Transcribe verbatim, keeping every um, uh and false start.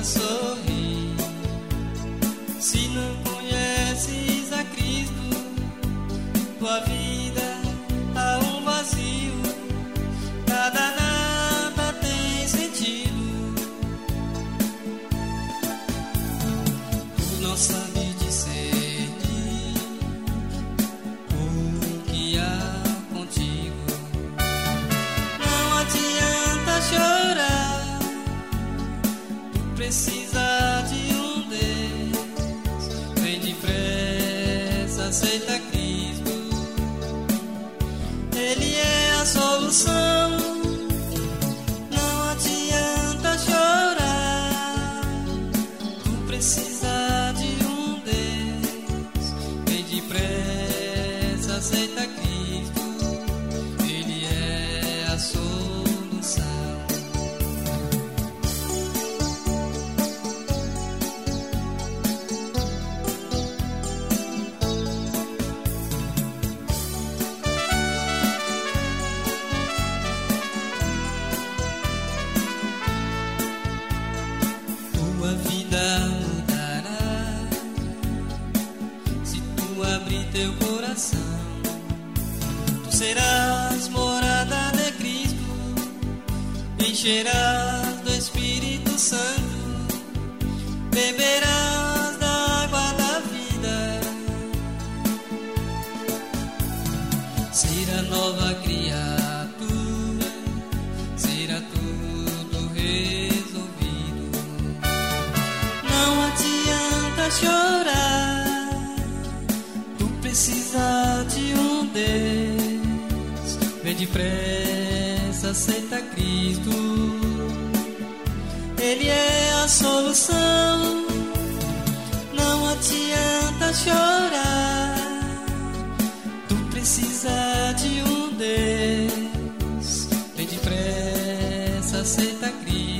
sorrir. Se não conheces a Cristo, tua vida há um vazio, nada, nada tem sentido. Tu não sabes discernir o que há contigo. Não adianta chorar, tu precisa de um Deus. Vem depressa, aceita Cristo. Ele é a solução. Não adianta chorar, tu precisa de um Deus. Vem depressa, aceita Cristo. Ele é a solução. Tua vida mudará se tu abrir teu coração. Tu serás morada de Cristo, encherás do Espírito Santo, beberás da água da vida. Será nova criatura, será tudo resolvido. Não adianta chorar, tu precisa de um Deus. Vem depressa, aceita Cristo. Ele é a solução. Não adianta chorar, tu precisa de um Deus. Vem depressa, aceita Cristo.